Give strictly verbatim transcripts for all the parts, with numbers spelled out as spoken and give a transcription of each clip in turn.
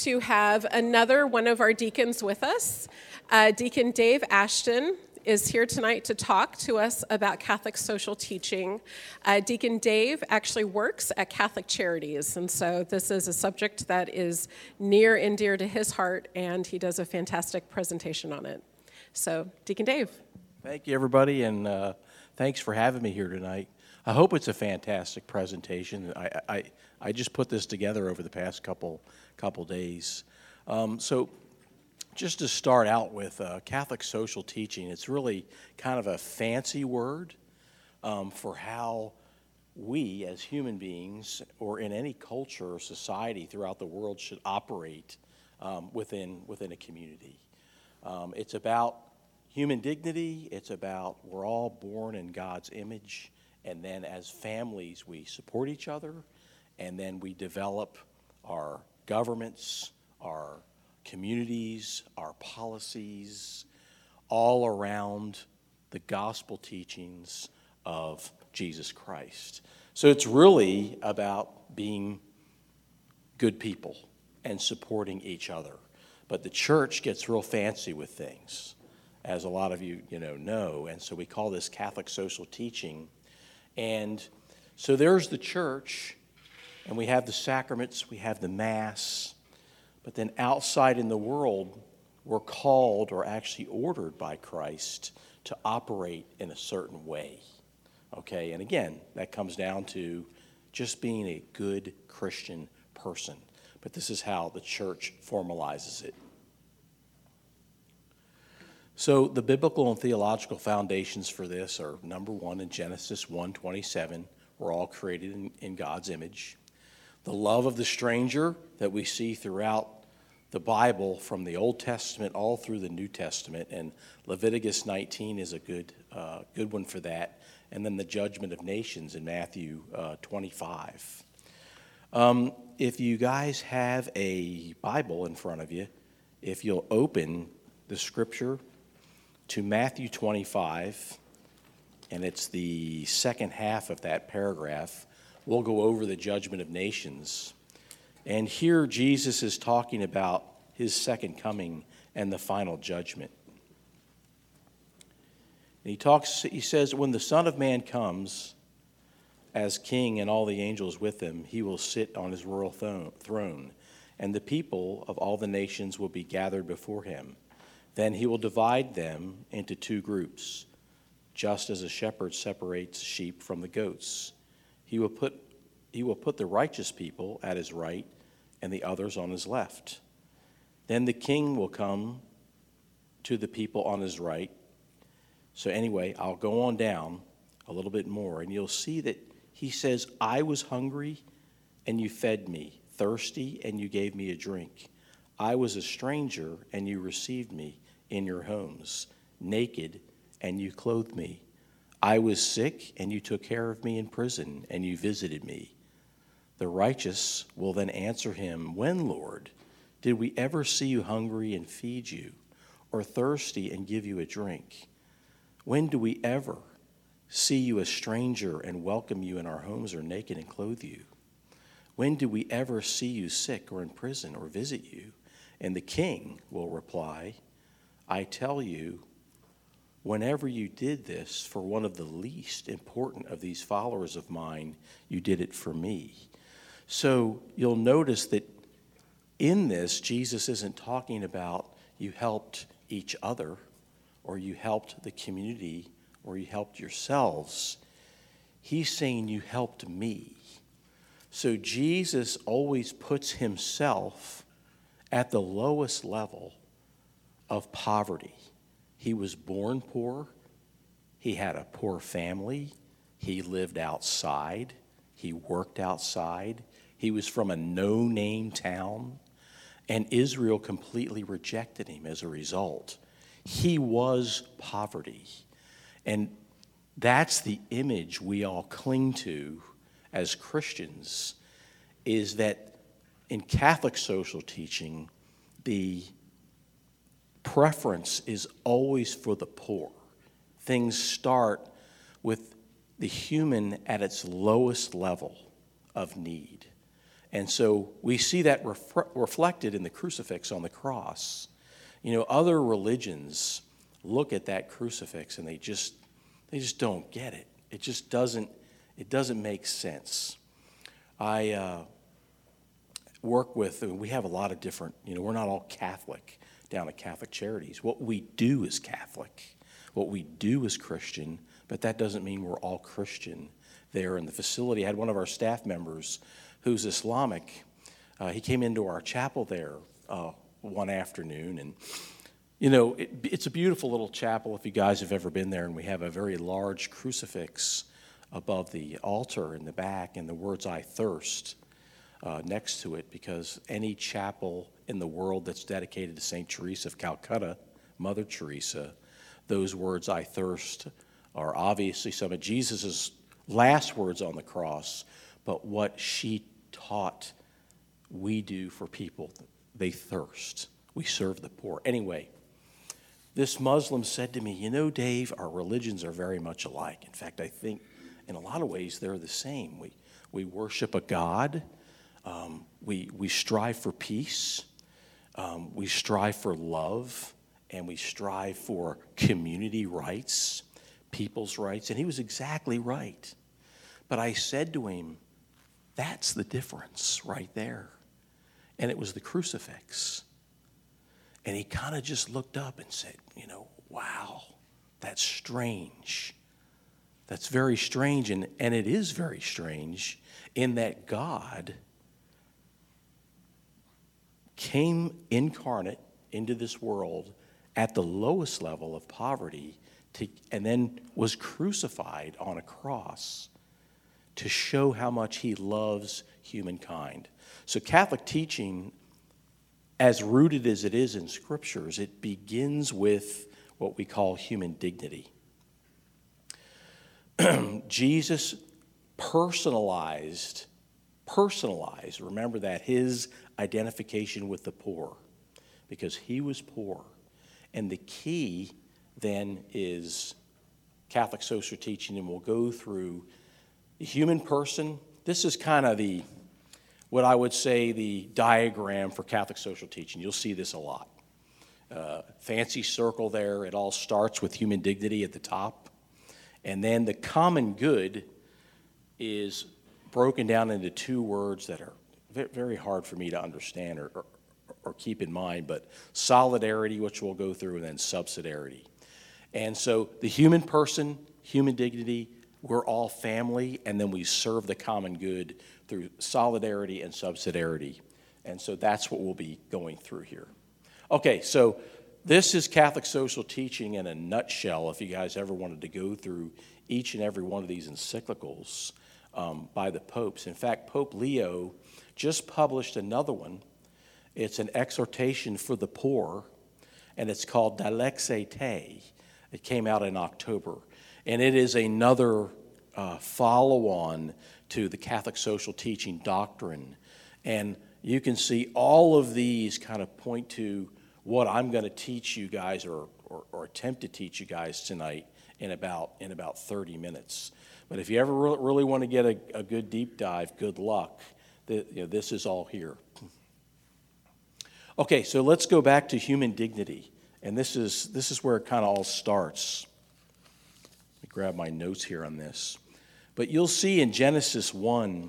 to have another one of our deacons with us. Uh, Deacon Dave Ashton is here tonight to talk to us about Catholic social teaching. Uh, Deacon Dave actually works at Catholic Charities, and so this is a subject that is near and dear to his heart, and he does a fantastic presentation on it. So, Deacon Dave. Thank you, everybody, and uh, thanks for having me here tonight. I hope it's a fantastic presentation. I, I, I just put this together over the past couple couple days. Um, so just to start out with, uh, Catholic social teaching, it's really kind of a fancy word um, for how we as human beings or in any culture or society throughout the world should operate um, within, within a community. Um, it's about human dignity. It's about we're all born in God's image. And then as families, we support each other, and then we develop our governments, our communities, our policies, all around the gospel teachings of Jesus Christ. So it's really about being good people and supporting each other. But the church gets real fancy with things, as a lot of you, you know, know, and so we call this Catholic social teaching. And so there's the church, and we have the sacraments, we have the Mass, but then outside in the world, we're called or actually ordered by Christ to operate in a certain way, okay? And again, that comes down to just being a good Christian person, but this is how the church formalizes it. So the biblical and theological foundations for this are, number one, in Genesis one twenty-seven, we're all created in, in God's image. The love of the stranger that we see throughout the Bible from the Old Testament all through the New Testament, and Leviticus nineteen is a good, uh, good one for that, and then the judgment of nations in Matthew uh, twenty-five. Um, if you guys have a Bible in front of you, if you'll open the scripture to Matthew twenty-five, and it's the second half of that paragraph. We'll go over the judgment of nations. And here Jesus is talking about his second coming and the final judgment. And he talks, he says, when the Son of Man comes as king and all the angels with him, he will sit on his royal throne, and the people of all the nations will be gathered before him. Then he will divide them into two groups, just as a shepherd separates sheep from the goats. He will put, he will put the righteous people at his right and the others on his left. Then the king will come to the people on his right. So anyway, I'll go on down a little bit more, and you'll see that he says, I was hungry, and you fed me, thirsty, and you gave me a drink. I was a stranger, and you received me in your homes, naked, and you clothed me. I was sick, and you took care of me in prison, and you visited me. The righteous will then answer him, when, Lord, did we ever see you hungry and feed you, or thirsty and give you a drink? When do we ever see you a stranger and welcome you in our homes, or naked and clothe you? When do we ever see you sick or in prison or visit you? And the king will reply, I tell you, whenever you did this for one of the least important of these followers of mine, you did it for me. So you'll notice that in this, Jesus isn't talking about you helped each other, or you helped the community, or you helped yourselves. He's saying you helped me. So Jesus always puts himself at the lowest level of poverty. He was born poor. He had a poor family. He lived outside. He worked outside. He was from a no-name town. And Israel completely rejected him as a result. He was poverty. And that's the image we all cling to as Christians, is that in Catholic social teaching, the preference is always for the poor. Things start with the human at its lowest level of need. And so we see that ref- reflected in the crucifix on the cross. You know, other religions look at that crucifix and they just they just don't get it. It just doesn't it doesn't make sense. I uh, work with, we have a lot of different, you know, we're not all Catholic down at Catholic Charities. What we do is Catholic. What we do is Christian, but that doesn't mean we're all Christian there in the facility. I had one of our staff members who's Islamic. Uh, he came into our chapel there uh, one afternoon, and you know, it, it's a beautiful little chapel if you guys have ever been there, and we have a very large crucifix above the altar in the back, and the words "I thirst" uh, next to it, because any chapel in the world that's dedicated to Saint Teresa of Calcutta, Mother Teresa, those words "I thirst" are obviously some of Jesus' last words on the cross, but what she taught we do for people. They thirst. We serve the poor. Anyway, this Muslim said to me, you know, Dave, our religions are very much alike. In fact, I think in a lot of ways they're the same. We we worship a God. Um, we, we strive for peace. Um, we strive for love. And we strive for community rights, people's rights. And he was exactly right. But I said to him, that's the difference right there. And it was the crucifix. And he kind of just looked up and said, you know, wow, that's strange. That's very strange. And, and it is very strange in that God came incarnate into this world at the lowest level of poverty to, and then was crucified on a cross to show how much he loves humankind. So Catholic teaching, as rooted as it is in scriptures, it begins with what we call human dignity. Jesus personalized, personalized, remember that, his identification with the poor, because he was poor. And the key then is Catholic social teaching, and we'll go through the human person. This is kind of the, what I would say, the diagram for Catholic social teaching. You'll see this a lot. Uh, fancy circle there. It all starts with human dignity at the top. And then the common good is broken down into two words that are very hard for me to understand or, or, or keep in mind, but solidarity, which we'll go through, and then subsidiarity. And so the human person, human dignity, we're all family, and then we serve the common good through solidarity and subsidiarity. And so that's what we'll be going through here. Okay, so this is Catholic social teaching in a nutshell, if you guys ever wanted to go through each and every one of these encyclicals um, by the popes. In fact, Pope Leo just published another one. It's an exhortation for the poor, and it's called Dilexite Te. It came out in October. And it is another uh, follow-on to the Catholic social teaching doctrine. And you can see all of these kind of point to what I'm going to teach you guys, or, or, or attempt to teach you guys tonight in about in about thirty minutes. But if you ever re- really want to get a, a good deep dive, good luck. The, you know, this is all here. Okay, so let's go back to human dignity. And this is this is where it kind of all starts. Let me grab my notes here on this. But you'll see in Genesis one,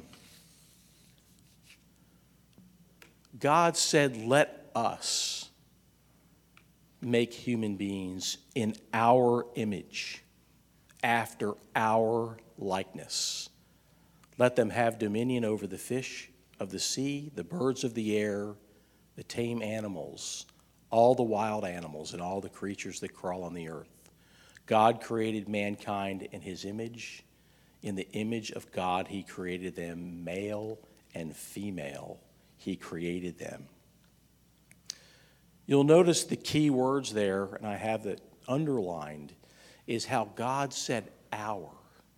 God said, let us make human beings in our image, after our likeness. Let them have dominion over the fish of the sea, the birds of the air, the tame animals, all the wild animals, and all the creatures that crawl on the earth. God created mankind in his image. In the image of God, he created them, male and female. He created them. You'll notice the key words there, and I have it underlined, is how God said our.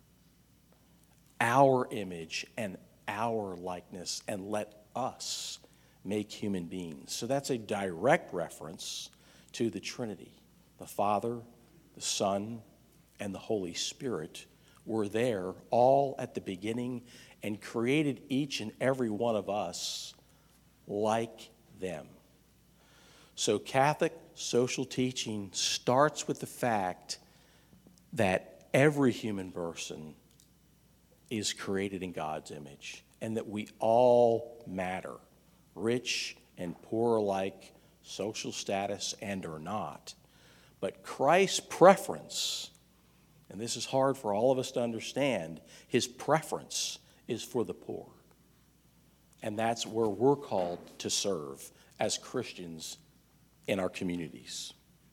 Our image and our likeness, and let us make human beings. So that's a direct reference to the Trinity, the Father, the Son, and the Holy Spirit were there all at the beginning and created each and every one of us like them. So Catholic social teaching starts with the fact that every human person is created in God's image and that we all matter, rich and poor alike, social status and or not. But Christ's preference, and this is hard for all of us to understand, his preference is for the poor. And that's where we're called to serve as Christians in our communities.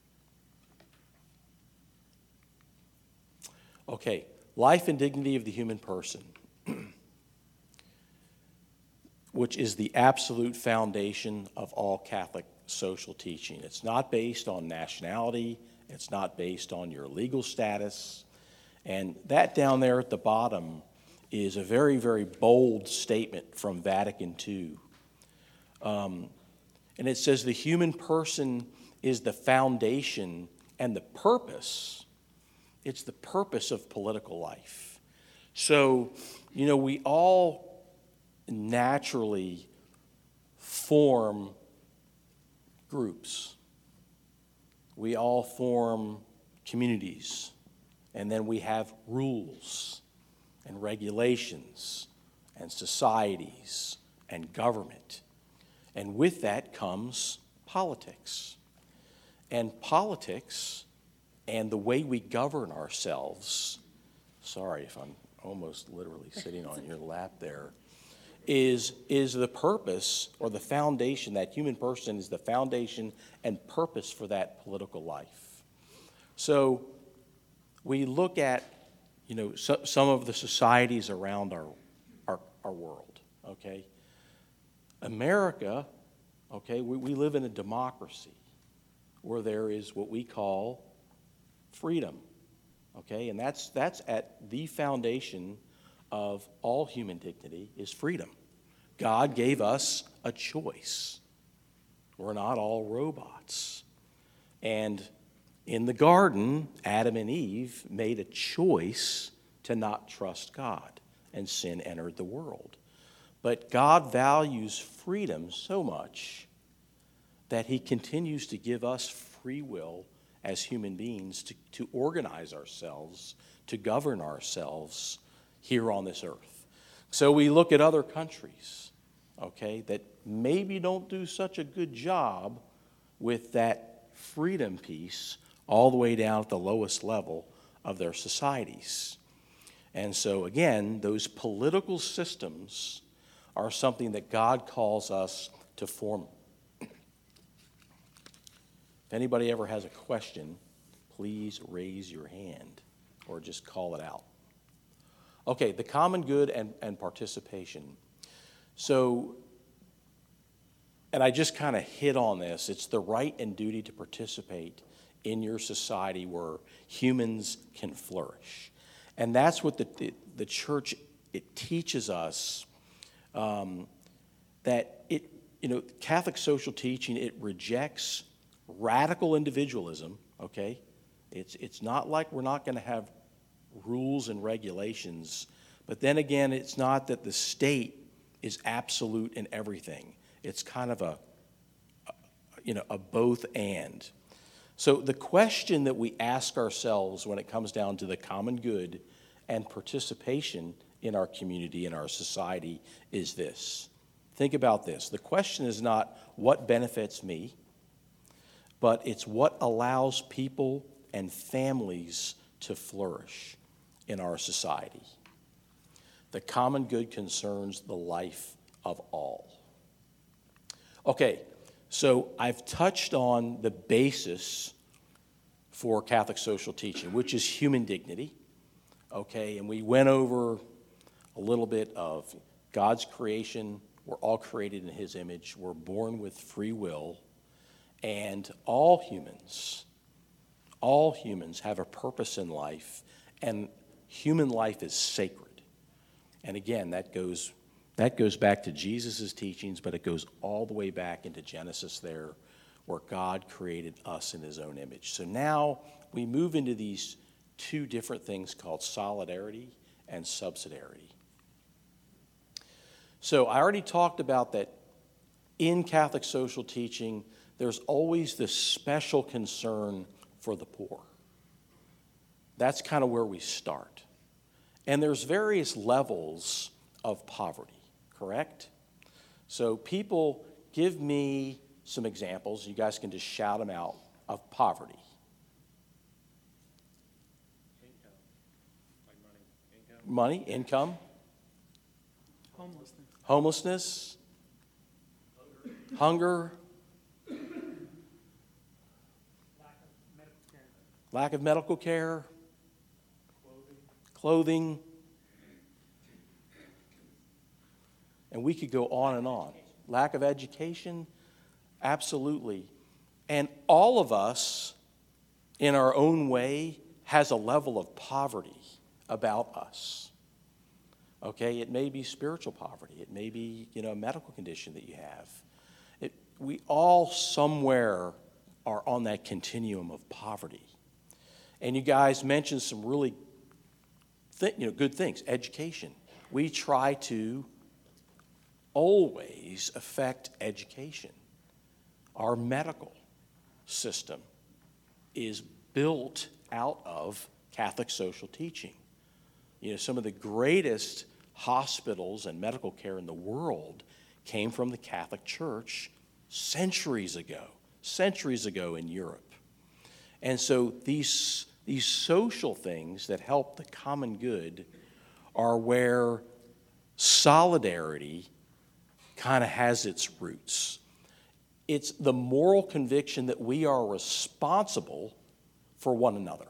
Okay, life and dignity of the human person, which is the absolute foundation of all Catholic social teaching. It's not based on nationality. It's not based on your legal status. And that down there at the bottom is a very, very bold statement from Vatican Two. Um, and it says the human person is the foundation and the purpose. It's the purpose of political life. So, you know, we all naturally form groups. We all form communities. And then we have rules and regulations and societies and government. And with that comes politics. And politics and the way we govern ourselves, sorry if I'm almost literally sitting on your lap there, is, is the purpose or the foundation. That human person is the foundation and purpose for that political life. So we look at, you know, so, some of the societies around our, our, our world, okay? America, okay, we, we live in a democracy where there is what we call freedom, okay? And that's, that's at the foundation of all human dignity is freedom. God gave us a choice. We're not all robots. And in the garden, Adam and Eve made a choice to not trust God, and sin entered the world. But God values freedom so much that he continues to give us free will as human beings to, to organize ourselves, to govern ourselves here on this earth. So we look at other countries, okay, that maybe don't do such a good job with that freedom piece all the way down at the lowest level of their societies. And so again, those political systems are something that God calls us to form. If anybody ever has a question, please raise your hand or just call it out. Okay, the common good and, and participation. So, and I just kind of hit on this, it's the right and duty to participate in your society where humans can flourish. And that's what the, the, the church, it teaches us, um, that it, you know, Catholic social teaching, it rejects radical individualism, okay? It's, it's not like we're not going to have rules and regulations, but then again, it's not that the state is absolute in everything. It's kind of a, a you know, a both and. So the question that we ask ourselves when it comes down to the common good and participation in our community, in our society, is this. Think about this. The question is not what benefits me, but it's what allows people and families to flourish in our society. The common good concerns the life of all. Okay, so I've touched on the basis for Catholic social teaching, which is human dignity, okay? And we went over a little bit of God's creation. We're all created in his image. We're born with free will. And all humans, all humans have a purpose in life, and human life is sacred. And again, that goes that goes back to Jesus' teachings, but it goes all the way back into Genesis there, where God created us in his own image. So now we move into these two different things called solidarity and subsidiarity. So I already talked about that in Catholic social teaching, there's always this special concern for the poor. That's kind of where we start. And there's various levels of poverty, correct? So people, give me some examples. You guys can just shout them out of poverty. Income. Like money. Income. Money, income. Homelessness. Homelessness. Hunger. Lack of medical care. Clothing. And we could go on and on. Lack of education, absolutely. And all of us, in our own way, has a level of poverty about us. Okay, it may be spiritual poverty. It may be, you know, a medical condition that you have. It, we all somewhere are on that continuum of poverty. And you guys mentioned some really th- you know, good things. Education. We try to always affect education. Our medical system is built out of Catholic social teaching. You know, some of the greatest hospitals and medical care in the world came from the Catholic Church centuries ago, centuries ago in Europe. And so these, these social things that help the common good are where solidarity kind of has its roots. It's the moral conviction that we are responsible for one another.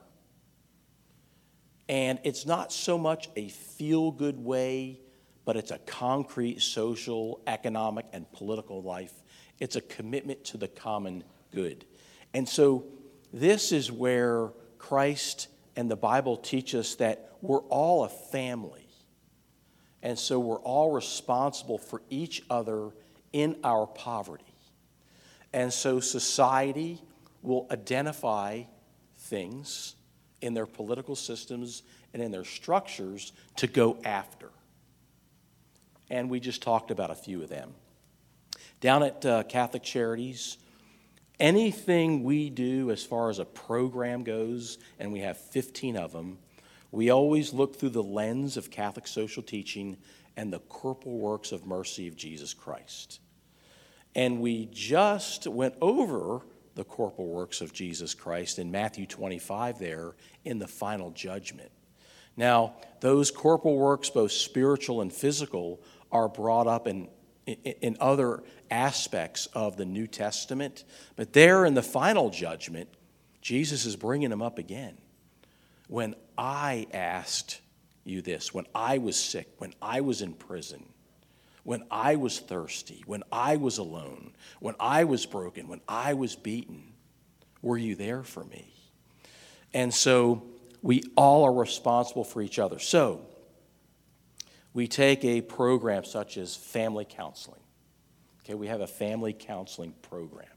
And it's not so much a feel-good way, but it's a concrete social, economic, and political life. It's a commitment to the common good. And so this is where Christ and the Bible teach us that we're all a family. And so we're all responsible for each other in our poverty. And so society will identify things in their political systems and in their structures to go after. And we just talked about a few of them. Down at uh, Catholic Charities, anything we do as far as a program goes, and we have fifteen of them, we always look through the lens of Catholic social teaching and the corporal works of mercy of Jesus Christ. And we just went over the corporal works of Jesus Christ in Matthew twenty-five there in the final judgment. Now, those corporal works, both spiritual and physical, are brought up in, in, in other aspects of the New Testament. But there in the final judgment, Jesus is bringing them up again. When I asked you this, when I was sick, when I was in prison, when I was thirsty, when I was alone, when I was broken, when I was beaten, were you there for me? And so we all are responsible for each other. So we take a program such as family counseling. Okay, we have a family counseling program.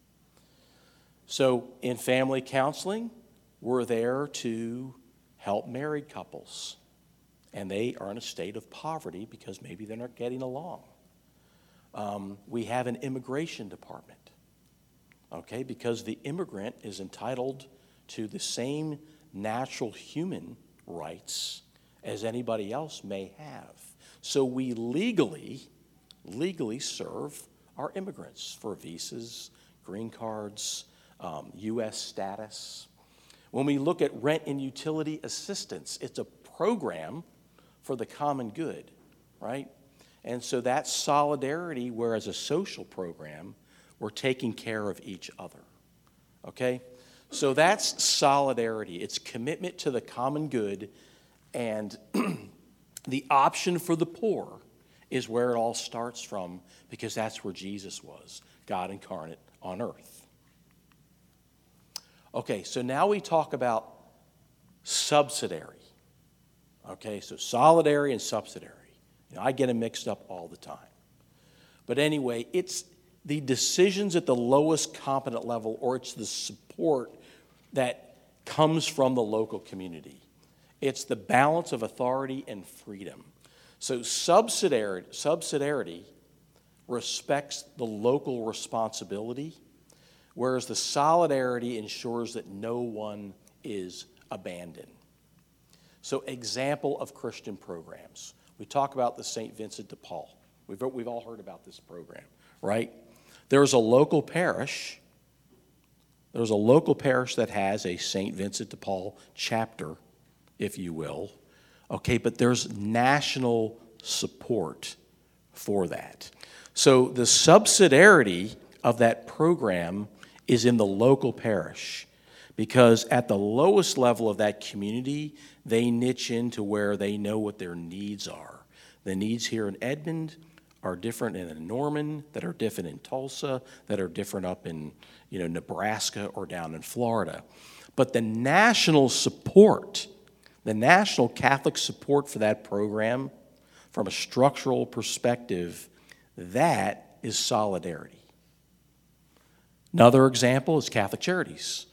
So in family counseling, we're there to help married couples. And they are in a state of poverty because maybe they're not getting along. Um, we have an immigration department, okay, because the immigrant is entitled to the same natural human rights as anybody else may have. So we legally, legally serve our immigrants for visas, green cards, um, U S status. When we look at rent and utility assistance, it's a program for the common good, right? And so that's solidarity, whereas a social program, we're taking care of each other, okay? So that's solidarity. It's commitment to the common good, and the option for the poor is where it all starts from, because that's where Jesus was, God incarnate on earth. Okay, so now we talk about subsidiary. Okay, so solidary and subsidiary. You know, I get them mixed up all the time. But anyway, it's the decisions at the lowest competent level, or it's the support that comes from the local community. It's the balance of authority and freedom. So subsidiarity, subsidiarity respects the local responsibility, whereas the solidarity ensures that no one is abandoned. So example of Christian programs. We talk about the Saint Vincent de Paul. We've, we've all heard about this program, right? There's a local parish. There's a local parish that has a Saint Vincent de Paul chapter, if you will. Okay, but there's national support for that. So the subsidiarity of that program is in the local parish, because at the lowest level of that community, they niche into where they know what their needs are. The needs here in Edmond are different in Norman, that are different in Tulsa, that are different up in, you know, Nebraska or down in Florida. But the national support, the national Catholic support for that program, from a structural perspective, that is solidarity. Another example is Catholic Charities.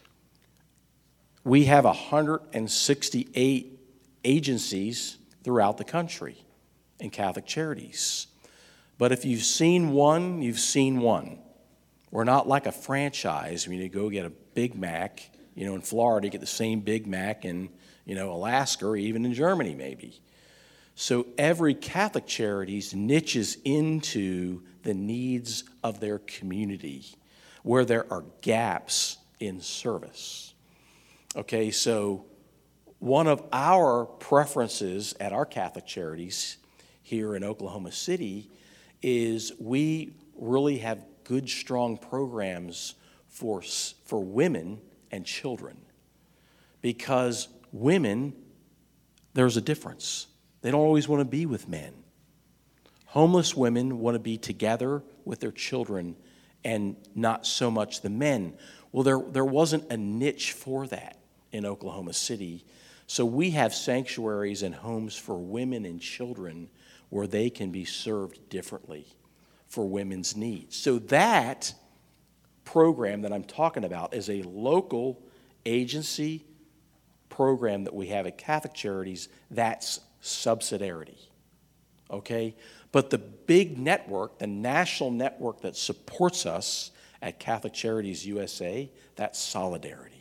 We have one hundred sixty-eight agencies throughout the country in Catholic Charities. But if you've seen one, you've seen one. We're not like a franchise. I mean, you go get a Big Mac, you know, in Florida, you get the same Big Mac in, you know, Alaska or even in Germany maybe. So every Catholic Charities niches into the needs of their community where there are gaps in service. Okay, so one of our preferences at our Catholic Charities here in Oklahoma City is we really have good, strong programs for, for women and children. Because women, there's a difference. They don't always want to be with men. Homeless women want to be together with their children and not so much the men. Well, there, there wasn't a niche for that in Oklahoma City. So we have sanctuaries and homes for women and children where they can be served differently for women's needs. So that program that I'm talking about is a local agency program that we have at Catholic Charities. That's subsidiarity, okay? But the big network, the national network that supports us at Catholic Charities U S A, that's solidarity.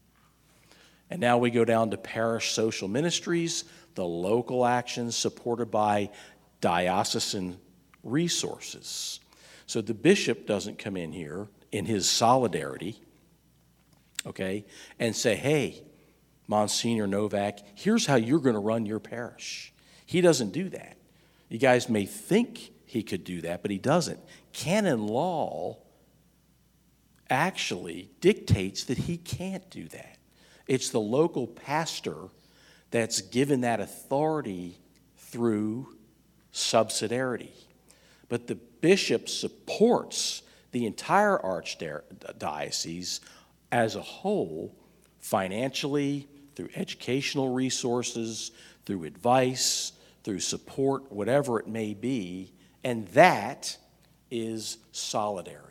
And now we go down to parish social ministries, the local actions supported by diocesan resources. So the bishop doesn't come in here in his solidarity, okay, and say, hey, Monsignor Novak, here's how you're going to run your parish. He doesn't do that. You guys may think he could do that, but he doesn't. Canon law actually dictates that he can't do that. It's the local pastor that's given that authority through subsidiarity. But the bishop supports the entire archdiocese as a whole, financially, through educational resources, through advice, through support, whatever it may be, and that is solidarity.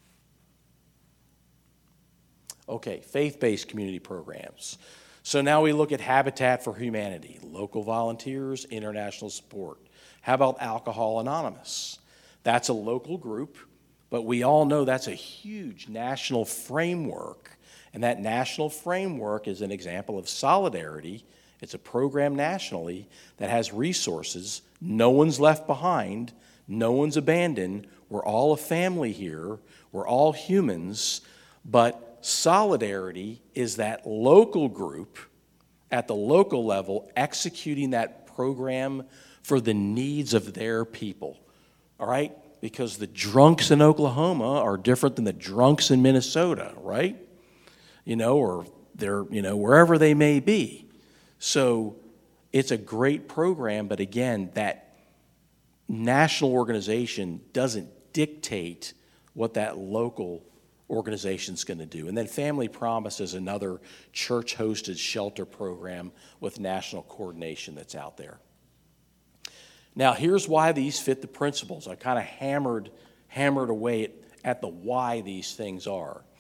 Okay, faith-based community programs. So now we look at Habitat for Humanity, local volunteers, international support. How about Alcohol Anonymous? That's a local group, but we all know that's a huge national framework, and that national framework is an example of solidarity. It's a program nationally that has resources. No one's left behind. No one's abandoned. We're all a family here. We're all humans, but solidarity is that local group at the local level executing that program for the needs of their people, all right? Because the drunks in Oklahoma are different than the drunks in Minnesota, right? You know, or they're, you know, wherever they may be. So it's a great program, but again, that national organization doesn't dictate what that local organization's going to do. And then Family Promise is another church-hosted shelter program with national coordination that's out there. Now, here's why these fit the principles. I kind of hammered, hammered away at, at the why these things are.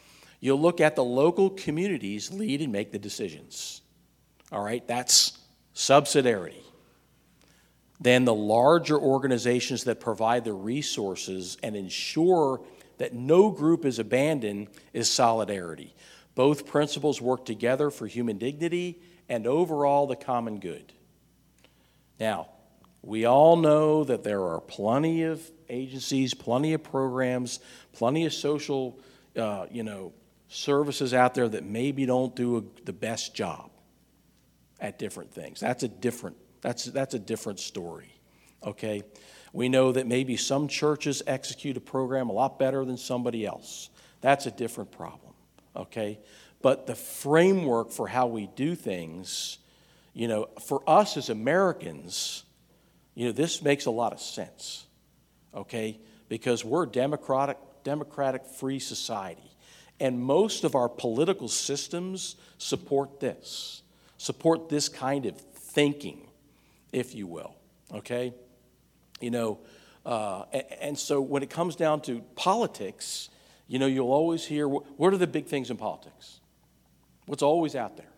You'll look at the local communities lead and make the decisions. All right, that's subsidiarity. Then the larger organizations that provide the resources and ensure that no group is abandoned is solidarity. Both principles work together for human dignity and overall the common good. Now, we all know that there are plenty of agencies, plenty of programs, plenty of social, uh, you know, services out there that maybe don't do a, the best job at different things. That's a different, that's, that's a different story, okay? We know that maybe some churches execute a program a lot better than somebody else. That's a different problem, okay? But the framework for how we do things, you know, for us as Americans, you know, this makes a lot of sense, okay? Because we're a democratic, democratic free society. And most of our political systems support this, support this kind of thinking, if you will, okay? You know, uh, and, and so when it comes down to politics, you know, you'll always hear, what are the big things in politics? What's always out there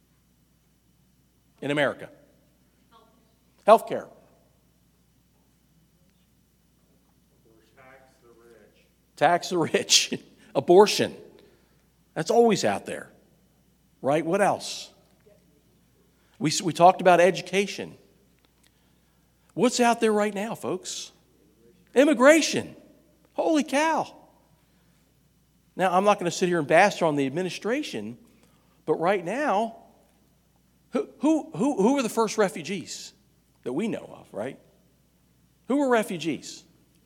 in America? Health care. Tax the rich. Tax the rich. Abortion. That's always out there, right? What else? We, we talked about education. What's out there right now, folks? Immigration. Holy cow. Now, I'm not going to sit here and bash on the administration, but right now, who, who, who, who were the first refugees that we know of, right? Who were refugees?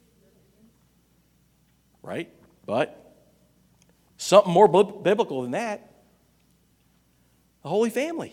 Right? But something more biblical than that, the Holy Family.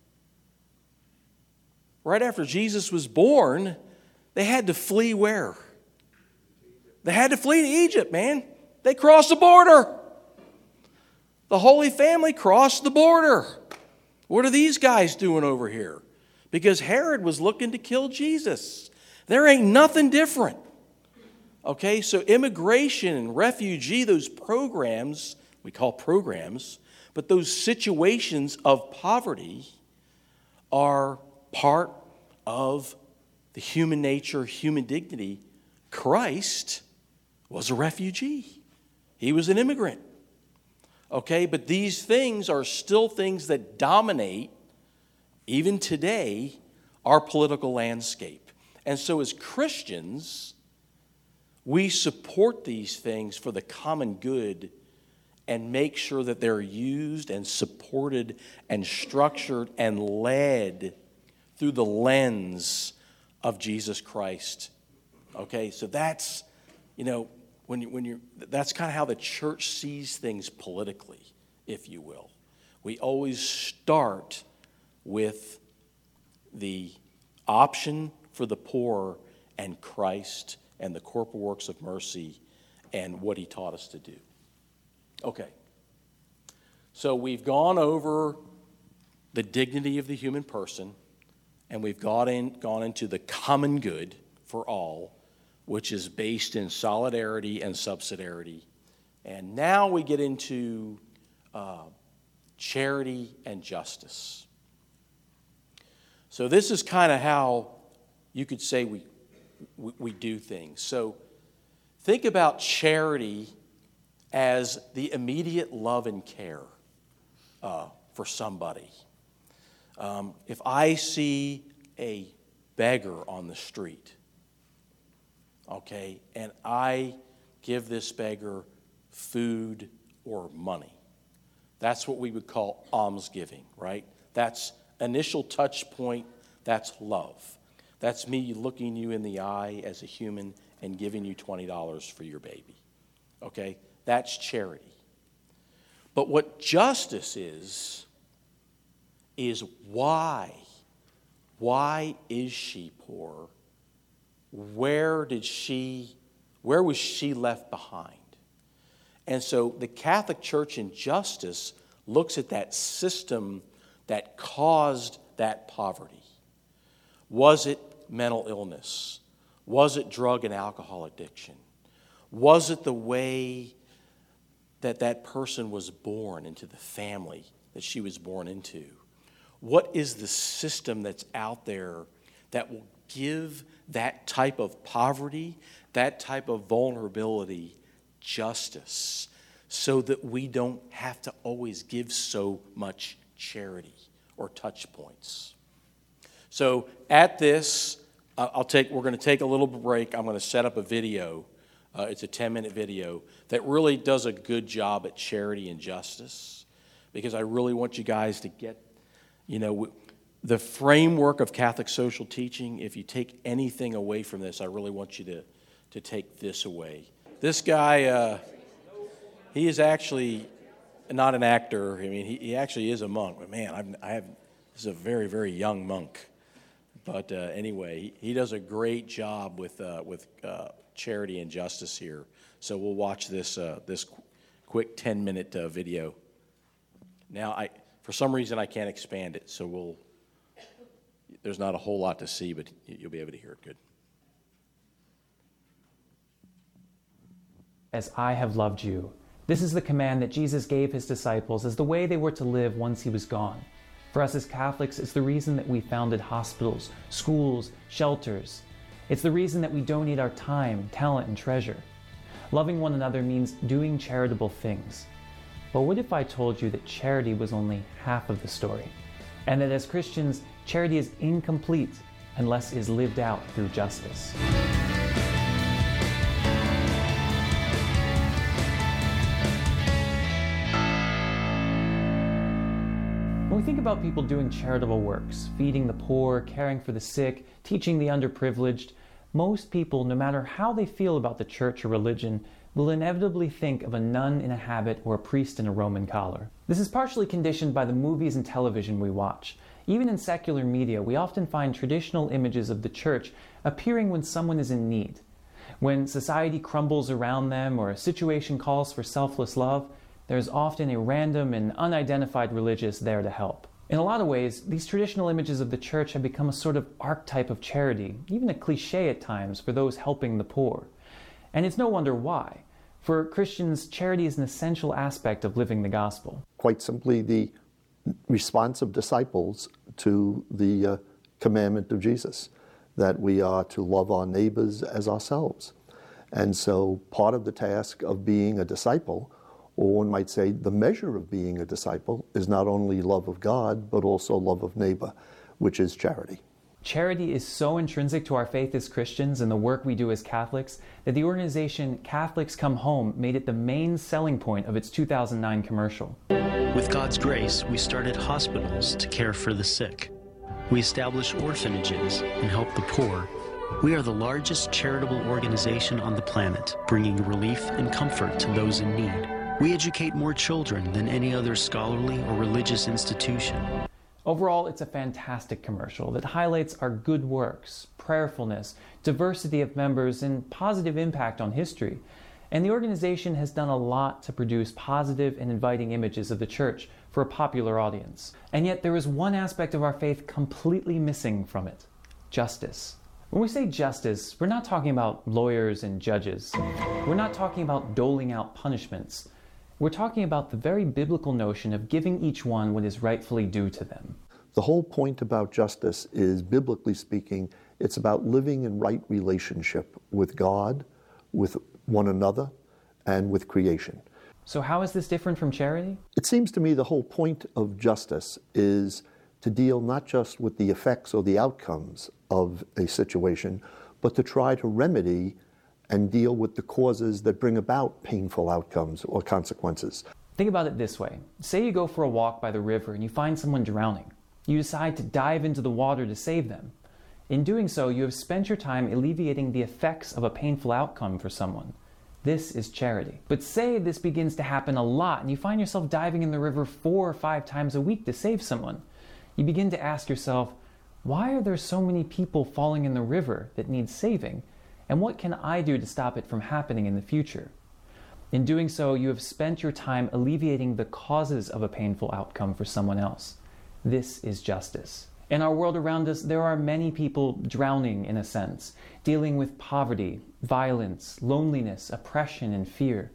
Right after Jesus was born, they had to flee where? They had to flee to Egypt, man. They crossed the border. The Holy Family crossed the border. What are these guys doing over here? Because Herod was looking to kill Jesus. There ain't nothing different. Okay, so immigration and refugee, those programs, we call programs, but those situations of poverty are part of the human nature, human dignity. Christ was a refugee. He was an immigrant. Okay, but these things are still things that dominate, even today, our political landscape. And so as Christians, we support these things for the common good and make sure that they're used and supported and structured and led through the lens of Jesus Christ. Okay, so that's, you know, when you when you that's kind of how the church sees things politically, if you will. We always start with the option for the poor and Christ and the corporal works of mercy and what he taught us to do. Okay. So we've gone over the dignity of the human person, and we've got in, gone into the common good for all, which is based in solidarity and subsidiarity. And now we get into uh, charity and justice. So this is kind of how you could say we, we, we do things. So think about charity as the immediate love and care uh, for somebody. Um, if I see a beggar on the street, okay, and I give this beggar food or money, that's what we would call almsgiving, right? That's initial touch point, that's love. That's me looking you in the eye as a human and giving you twenty dollars for your baby, okay? That's charity. But what justice is, is why? Why is she poor? Where did she, where was she left behind? And so the Catholic Church in justice looks at that system that caused that poverty. Was it mental illness? Was it drug and alcohol addiction? Was it the way that that person was born into the family that she was born into? What is the system that's out there that will give that type of poverty, that type of vulnerability, justice, so that we don't have to always give so much charity or touch points? So at this, uh, I'll take. We're going to take a little break. I'm going to set up a video. Uh, it's a ten-minute video that really does a good job at charity and justice, because I really want you guys to get, you know, the framework of Catholic social teaching. If you take anything away from this, I really want you to, to take this away. This guy, uh, he is actually not an actor. I mean, he, he actually is a monk. But man, I've, I have. This is a very, very young monk. But uh, anyway, he, he does a great job with uh, with uh, charity and justice here. So we'll watch this uh, this qu- quick ten-minute uh, video. Now, I for some reason I can't expand it, so we'll. There's not a whole lot to see, but you'll be able to hear it good. As I have loved you. This is the command that Jesus gave his disciples as the way they were to live once he was gone. For us as Catholics, it's the reason that we founded hospitals, schools, shelters. It's the reason that we donate our time, talent, and treasure. Loving one another means doing charitable things. But what if I told you that charity was only half of the story? And that as Christians, charity is incomplete unless it is lived out through justice. When we think about people doing charitable works, feeding the poor, caring for the sick, teaching the underprivileged, most people, no matter how they feel about the church or religion, will inevitably think of a nun in a habit or a priest in a Roman collar. This is partially conditioned by the movies and television we watch. Even in secular media, we often find traditional images of the church appearing when someone is in need. When society crumbles around them or a situation calls for selfless love, there's often a random and unidentified religious there to help. In a lot of ways, these traditional images of the church have become a sort of archetype of charity, even a cliche at times for those helping the poor. And it's no wonder why. For Christians, charity is an essential aspect of living the gospel. Quite simply, the response of disciples to the uh, commandment of Jesus, that we are to love our neighbors as ourselves. And so part of the task of being a disciple, or one might say the measure of being a disciple, is not only love of God, but also love of neighbor, which is charity. Charity is so intrinsic to our faith as Christians and the work we do as Catholics that the organization Catholics Come Home made it the main selling point of its two thousand nine commercial. With God's grace, we started hospitals to care for the sick. We established orphanages and help the poor. We are the largest charitable organization on the planet, bringing relief and comfort to those in need. We educate more children than any other scholarly or religious institution. Overall, it's a fantastic commercial that highlights our good works, prayerfulness, diversity of members, and positive impact on history. And the organization has done a lot to produce positive and inviting images of the church for a popular audience. And yet there is one aspect of our faith completely missing from it: justice. When we say justice, we're not talking about lawyers and judges. We're not talking about doling out punishments. We're talking about the very biblical notion of giving each one what is rightfully due to them. The whole point about justice is, biblically speaking, it's about living in right relationship with God, with one another, and with creation. So how is this different from charity? It seems to me the whole point of justice is to deal not just with the effects or the outcomes of a situation, but to try to remedy and deal with the causes that bring about painful outcomes or consequences. Think about it this way. Say you go for a walk by the river and you find someone drowning. You decide to dive into the water to save them. In doing so, you have spent your time alleviating the effects of a painful outcome for someone. This is charity. But say this begins to happen a lot and you find yourself diving in the river four or five times a week to save someone. You begin to ask yourself, why are there so many people falling in the river that need saving? And what can I do to stop it from happening in the future? In doing so, you have spent your time alleviating the causes of a painful outcome for someone else. This is justice. In our world around us, there are many people drowning, in a sense, dealing with poverty, violence, loneliness, oppression, and fear.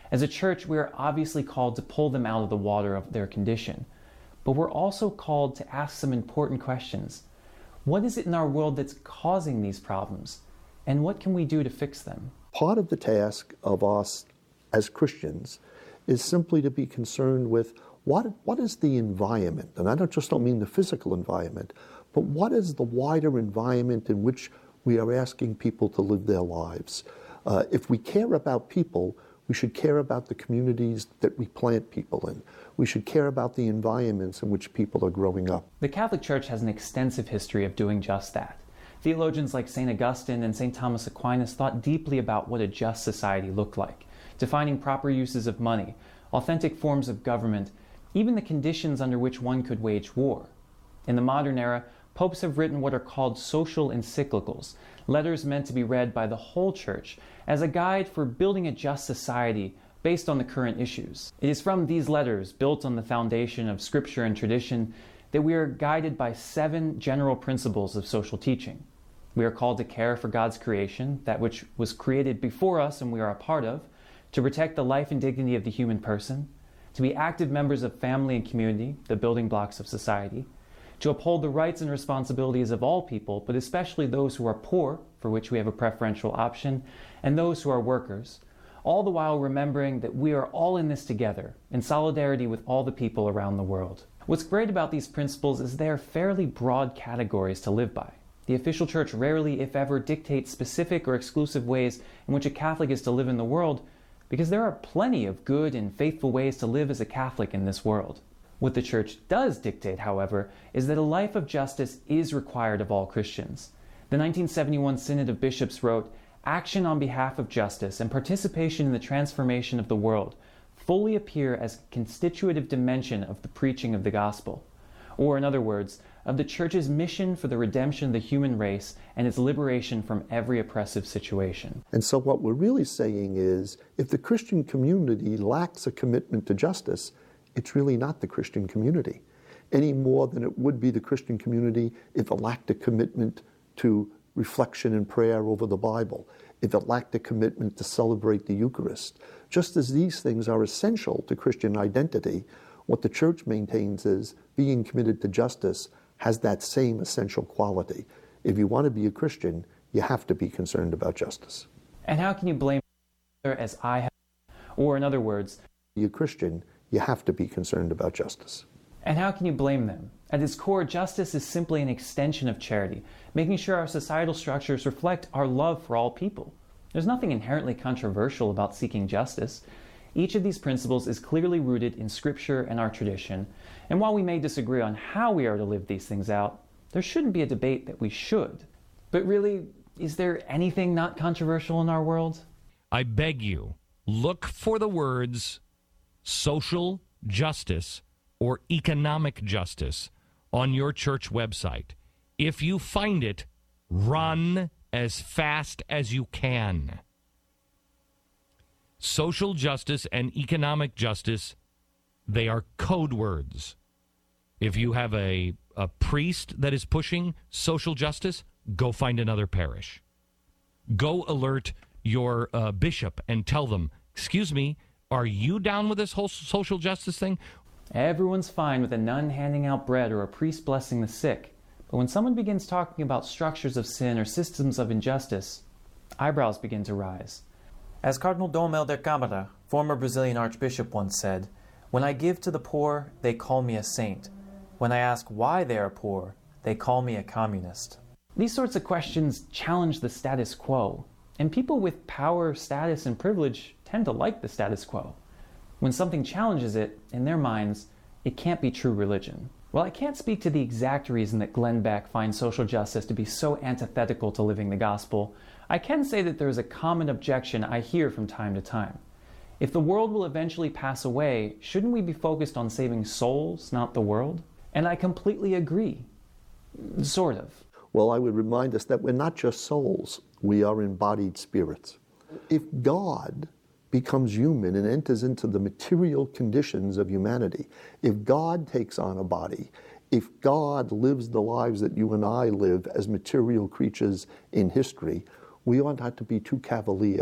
As a church, we are obviously called to pull them out of the water of their condition. But we're also called to ask some important questions. What is it in our world that's causing these problems? And what can we do to fix them? Part of the task of us as Christians is simply to be concerned with what, what is the environment? And I don't just don't mean the physical environment, but what is the wider environment in which we are asking people to live their lives? Uh, if we care about people, we should care about the communities that we plant people in. We should care about the environments in which people are growing up. The Catholic Church has an extensive history of doing just that. Theologians like Saint Augustine and Saint Thomas Aquinas thought deeply about what a just society looked like, defining proper uses of money, authentic forms of government, even the conditions under which one could wage war. In the modern era, popes have written what are called social encyclicals, letters meant to be read by the whole Church as a guide for building a just society based on the current issues. It is from these letters, built on the foundation of Scripture and tradition, that we are guided by seven general principles of social teaching. We are called to care for God's creation, that which was created before us and we are a part of, to protect the life and dignity of the human person, to be active members of family and community, the building blocks of society, to uphold the rights and responsibilities of all people, but especially those who are poor, for which we have a preferential option, and those who are workers, all the while remembering that we are all in this together, in solidarity with all the people around the world. What's great about these principles is they are fairly broad categories to live by. The official Church rarely, if ever, dictates specific or exclusive ways in which a Catholic is to live in the world, because there are plenty of good and faithful ways to live as a Catholic in this world. What the Church does dictate, however, is that a life of justice is required of all Christians. The nineteen seventy-one Synod of Bishops wrote, "Action on behalf of justice and participation in the transformation of the world fully appear as a constitutive dimension of the preaching of the gospel," or in other words, of the Church's mission for the redemption of the human race and its liberation from every oppressive situation. And so what we're really saying is, if the Christian community lacks a commitment to justice, it's really not the Christian community, any more than it would be the Christian community if it lacked a commitment to reflection and prayer over the Bible, if it lacked a commitment to celebrate the Eucharist. Just as these things are essential to Christian identity, what the Church maintains is being committed to justice has that same essential quality. If you want to be a Christian, you have to be concerned about justice. And how can you blame as I have? Or in other words, be a Christian, you have to be concerned about justice. And how can you blame them? At its core, justice is simply an extension of charity, making sure our societal structures reflect our love for all people. There's nothing inherently controversial about seeking justice. Each of these principles is clearly rooted in Scripture and our tradition, and while we may disagree on how we are to live these things out, there shouldn't be a debate that we should. But really, is there anything not controversial in our world? I beg you, look for the words social justice or economic justice on your church website. If you find it, run as fast as you can. Social justice and economic justice, they are code words. If you have a, a priest that is pushing social justice, go find another parish. Go alert your uh, bishop and tell them, excuse me, are you down with this whole social justice thing? Everyone's fine with a nun handing out bread or a priest blessing the sick. But when someone begins talking about structures of sin or systems of injustice, eyebrows begin to rise. As Cardinal Dom Helder Câmara, former Brazilian archbishop, once said, "When I give to the poor, they call me a saint. When I ask why they are poor, they call me a communist." These sorts of questions challenge the status quo, and people with power, status, and privilege tend to like the status quo. When something challenges it, in their minds, it can't be true religion. While I can't speak to the exact reason that Glenn Beck finds social justice to be so antithetical to living the gospel, I can say that there is a common objection I hear from time to time. If the world will eventually pass away, shouldn't we be focused on saving souls, not the world? And I completely agree. Sort of. Well, I would remind us that we're not just souls, we are embodied spirits. If God becomes human and enters into the material conditions of humanity, if God takes on a body, if God lives the lives that you and I live as material creatures in history, we ought not to be too cavalier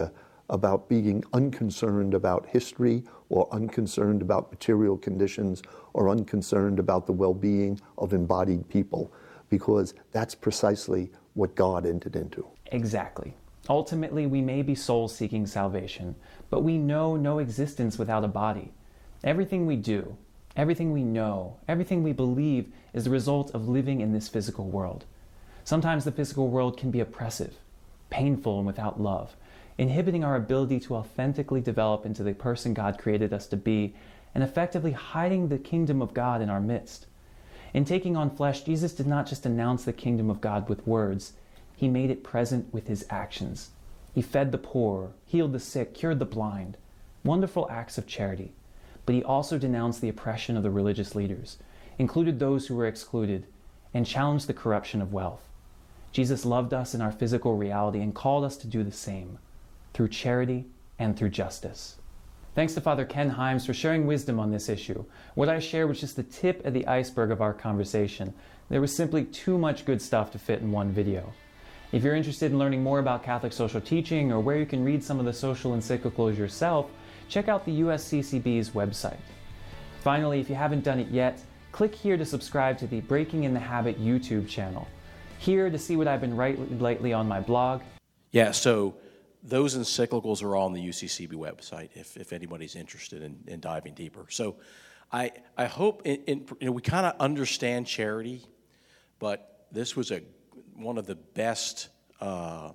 about being unconcerned about history or unconcerned about material conditions or unconcerned about the well-being of embodied people, because that's precisely what God entered into. Exactly. Ultimately, we may be souls seeking salvation, but we know no existence without a body. Everything we do, everything we know, everything we believe is the result of living in this physical world. Sometimes the physical world can be oppressive, painful, and without love, inhibiting our ability to authentically develop into the person God created us to be, and effectively hiding the kingdom of God in our midst. In taking on flesh, Jesus did not just announce the kingdom of God with words, he made it present with his actions. He fed the poor, healed the sick, cured the blind. Wonderful acts of charity. But he also denounced the oppression of the religious leaders, included those who were excluded, and challenged the corruption of wealth. Jesus loved us in our physical reality and called us to do the same, through charity and through justice. Thanks to Father Ken Himes for sharing wisdom on this issue. What I shared was just the tip of the iceberg of our conversation. There was simply too much good stuff to fit in one video. If you're interested in learning more about Catholic social teaching or where you can read some of the social encyclicals yourself, check out the U S C C B's website. Finally, if you haven't done it yet, click here to subscribe to the Breaking in the Habit YouTube channel. Here to see what I've been writing lately on my blog. Yeah, so those encyclicals are all on the U C C B website if, if anybody's interested in, in diving deeper. So I I hope, in, in, you know, we kind of understand charity, but this was a one of the best um,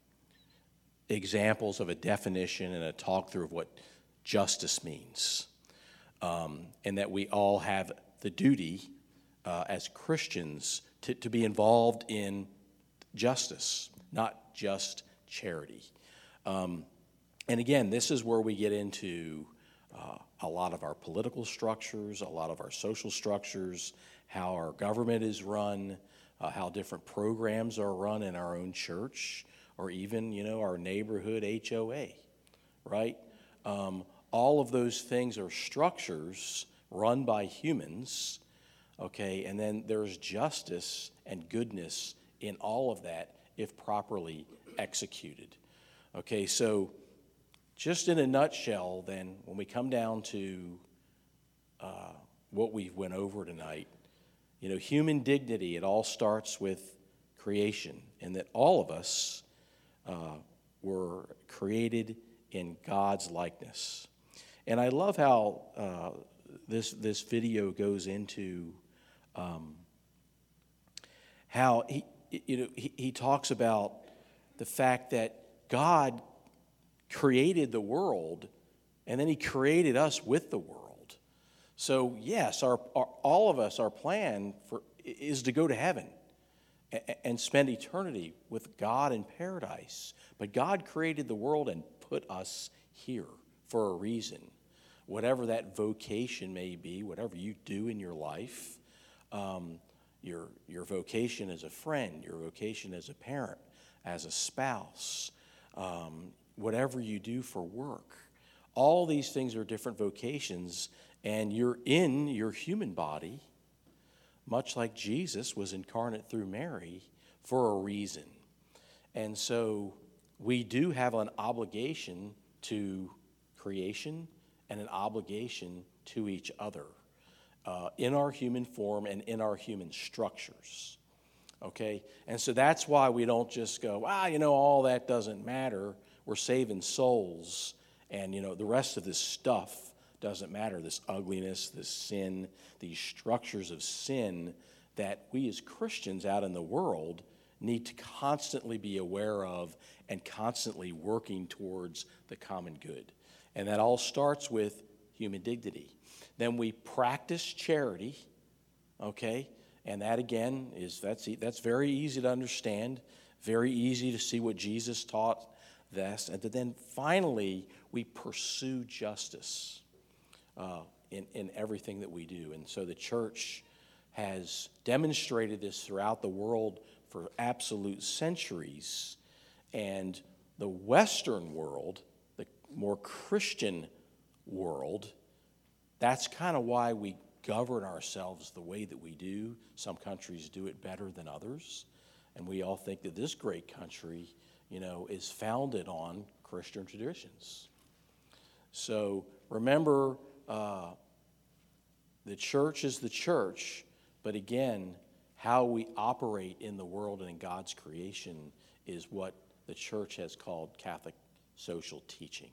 examples of a definition and a talk through of what justice means, um, and that we all have the duty uh, as Christians to, to be involved in justice, not just charity. Um, and again, this is where we get into uh, a lot of our political structures, a lot of our social structures, how our government is run, uh, how different programs are run in our own church, or even, you know, our neighborhood H O A, right? Um, all of those things are structures run by humans, okay? And then there's justice and goodness in all of that if properly executed. Okay, so just in a nutshell, then, when we come down to uh, what we went over tonight, you know, human dignity, it all starts with creation, and that all of us uh, were created in God's likeness. And I love how uh, this this video goes into um, how he you know he, he talks about the fact that God created the world, and then he created us with the world. So yes, our, our all of us, our plan for is to go to heaven and, and spend eternity with God in paradise. But God created the world and put us here for a reason. Whatever that vocation may be, whatever you do in your life, um, your your vocation as a friend, your vocation as a parent, as a spouse, um, whatever you do for work, all these things are different vocations, and you're in your human body, much like Jesus was incarnate through Mary, for a reason. And so we do have an obligation to creation and an obligation to each other uh, in our human form and in our human structures. Okay? And so that's why we don't just go, ah, you know, all that doesn't matter. We're saving souls, and, you know, the rest of this stuff doesn't matter, this ugliness, this sin, these structures of sin that we as Christians out in the world need to constantly be aware of and constantly working towards the common good. And that all starts with human dignity. Then we practice charity, okay? And that, again, is that's that's very easy to understand, very easy to see what Jesus taught this. And then finally, we pursue justice uh, in, in everything that we do. And so the church has demonstrated this throughout the world for absolute centuries. And the Western world, the more Christian world, that's kind of why we govern ourselves the way that we do. Some countries do it better than others. And we all think that this great country, you know, is founded on Christian traditions. So remember, uh, the church is the church, but again, how we operate in the world and in God's creation is what the church has called Catholic social teaching.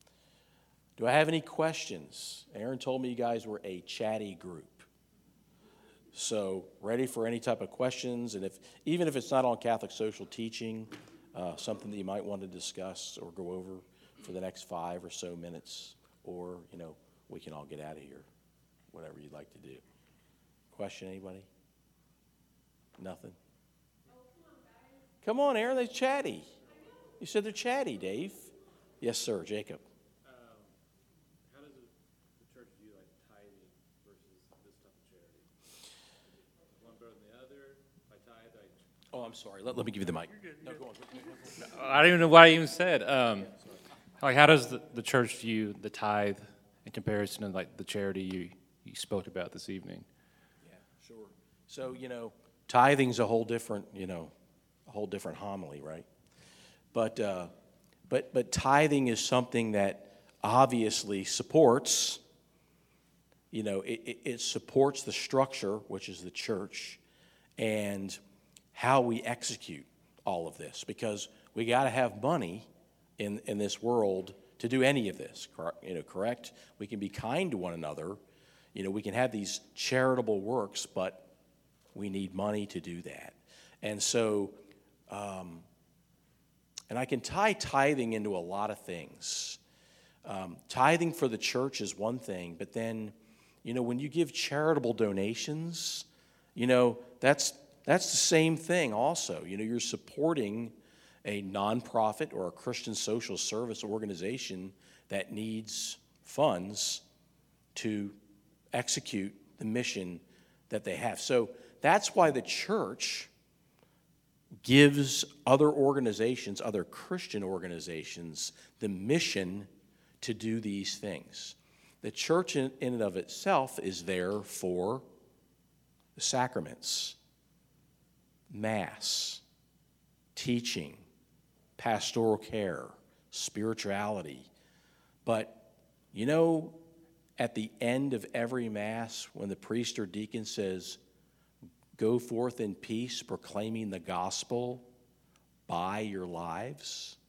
Do I have any questions? Aaron told me you guys were a chatty group. So ready for any type of questions, and if even if it's not on Catholic social teaching, uh, something that you might want to discuss or go over for the next five or so minutes, or, you know, we can all get out of here, whatever you'd like to do. Question, anybody? Nothing? Oh, come on, guys. Come on, Aaron, they're chatty. You said they're chatty, Dave. Yes, sir, Jacob. Um, how does the, the church view like tithing versus this type of charity? Is one better than the other? By tithe, like. Oh, I'm sorry. Let, let me give you the mic. No, go on. I don't even know what I even said. Um, like, how does the, the church view the tithe in comparison to like the charity you, you spoke about this evening? Yeah, sure. So, you know, tithing's a whole different, you know, a whole different homily, right? But, uh, but, but tithing is something that obviously supports, you know, it, it, it supports the structure, which is the church, and how we execute all of this, because we got to have money in, in this world to do any of this, you know, correct? We can be kind to one another, you know, we can have these charitable works, but we need money to do that. And so, um, and I can tie tithing into a lot of things. Um, tithing for the church is one thing, but then, you know, when you give charitable donations, you know, that's that's the same thing also. You know, you're supporting a nonprofit or a Christian social service organization that needs funds to execute the mission that they have. So that's why the church gives other organizations, other Christian organizations, the mission to do these things. The church in, in and of itself is there for the sacraments, Mass, teaching, pastoral care, spirituality. But, you know, at the end of every Mass, when the priest or deacon says, "Go forth in peace, proclaiming the gospel by your lives,"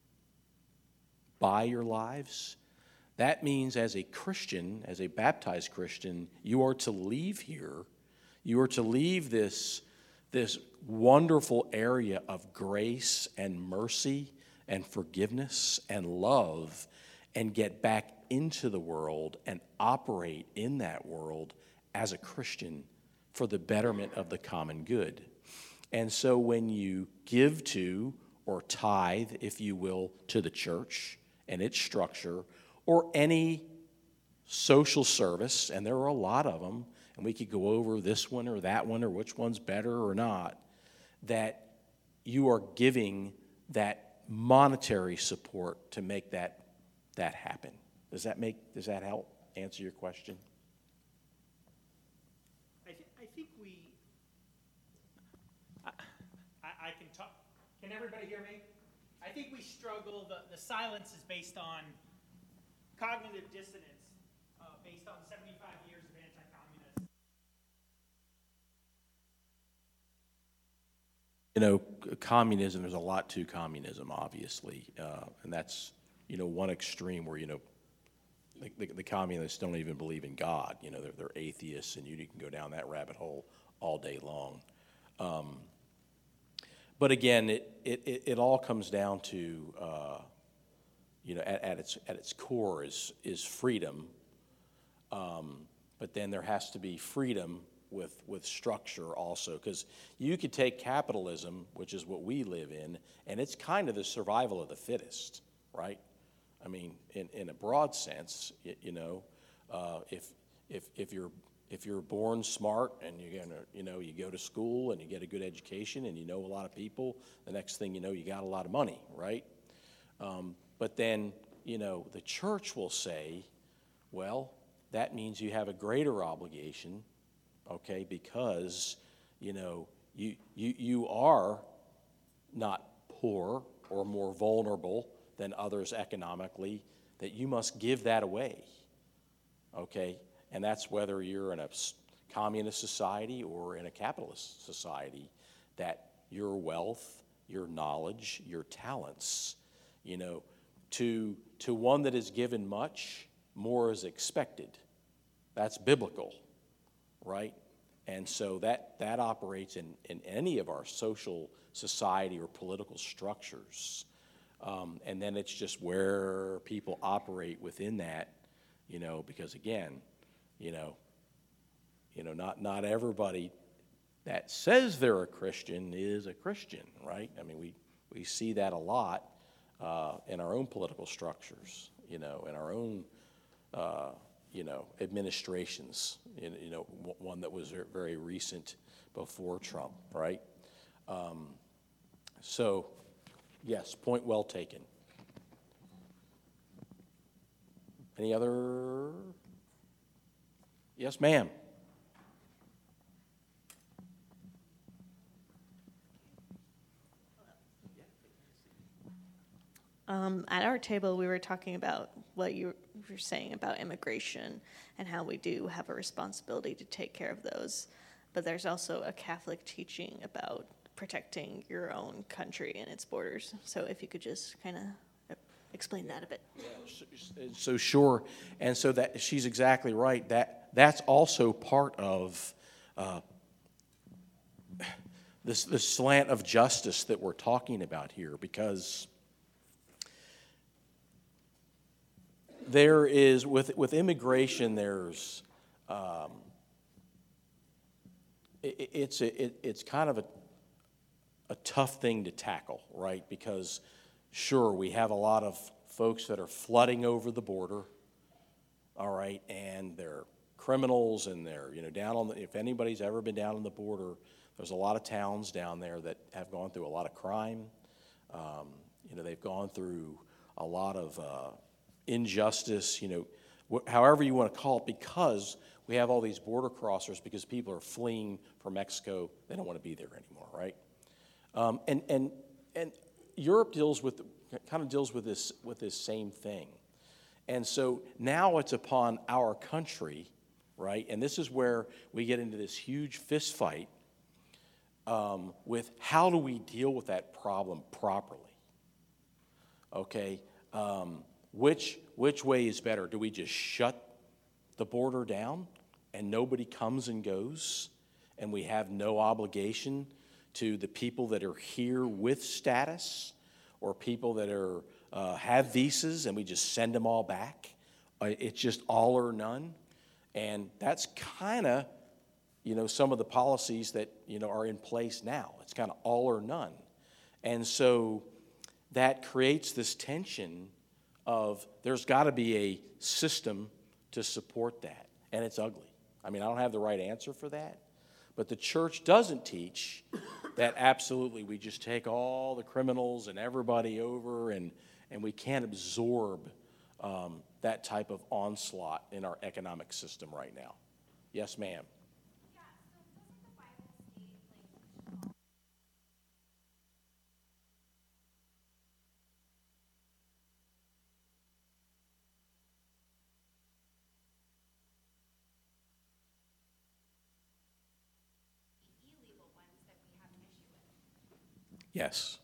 by your lives, that means as a Christian, as a baptized Christian, you are to leave here, you are to leave this, this wonderful area of grace and mercy and forgiveness and love, and get back into the world and operate in that world as a Christian for the betterment of the common good. And so when you give to or tithe, if you will, to the church and its structure, or any social service, and there are a lot of them, and we could go over this one or that one or which one's better or not, that you are giving that monetary support to make that that happen. Does that make, does that help answer your question? I, th- I think we, I, I can talk, can everybody hear me? I think we struggle, the, the silence is based on cognitive dissonance, uh, based on seventy-five years of anti-communism. You know, communism, there's a lot to communism, obviously, uh, and that's, you know, one extreme where, you know, the, the, the communists don't even believe in God. You know, they're, they're atheists, and you can go down that rabbit hole all day long. Um, but again, it, it, it, it all comes down to, uh, you know, at, at its at its core is is freedom. Um, but then there has to be freedom with with structure also, because you could take capitalism, which is what we live in, and it's kind of the survival of the fittest, right? I mean, in, in a broad sense, you, you know, uh, if if if you're if you're born smart and you're gonna, you know, you go to school and you get a good education and you know a lot of people, the next thing you know, you got a lot of money, right? Um, but then, you know, the church will say, well, that means you have a greater obligation, okay, because, you know, you you you are not poor or more vulnerable than others economically, that you must give that away, okay? And that's whether you're in a communist society or in a capitalist society, that your wealth, your knowledge, your talents, you know, to, to one that is given much, more is expected. That's biblical, right? And so that, that operates in, in any of our social, society, or political structures. Um, and then it's just where people operate within that, you know, because again, you know, you know, not, not everybody that says they're a Christian is a Christian, right? I mean, we, we see that a lot uh, in our own political structures, you know, in our own, uh, you know, administrations, you you know, one that was very recent before Trump, right? Um, so, yes, point well taken. Any other? Yes, ma'am. Um, at our table, we were talking about what you were saying about immigration and how we do have a responsibility to take care of those. But there's also a Catholic teaching about protecting your own country and its borders. So if you could just kind of explain that a bit. So sure, and so that she's exactly right. That that's also part of uh, this this slant of justice that we're talking about here, because there is with with immigration, there's um, it, it's a, it, it's kind of a a tough thing to tackle, right? Because sure, we have a lot of folks that are flooding over the border, all right, and they're criminals, and they're, you know, down on the, if anybody's ever been down on the border, there's a lot of towns down there that have gone through a lot of crime. Um, you know, they've gone through a lot of uh, injustice, you know, wh- however you want to call it, because we have all these border crossers, because people are fleeing from Mexico. They don't want to be there anymore, right? Um, and and and Europe deals with kind of deals with this with this same thing, and so now it's upon our country, right? And this is where we get into this huge fist fight um, with how do we deal with that problem properly? Okay, um, which which way is better? Do we just shut the border down and nobody comes and goes, and we have no obligation to the people that are here with status, or people that are uh, have visas, and we just send them all back? Uh, it's just all or none, and that's kind of, you know, some of the policies that, you know, are in place now. It's kind of all or none, and so that creates this tension of there's got to be a system to support that, and it's ugly. I mean, I don't have the right answer for that, but the church doesn't teach that absolutely we just take all the criminals and everybody over, and, and we can't absorb um, that type of onslaught in our economic system right now. Yes, ma'am. Yes.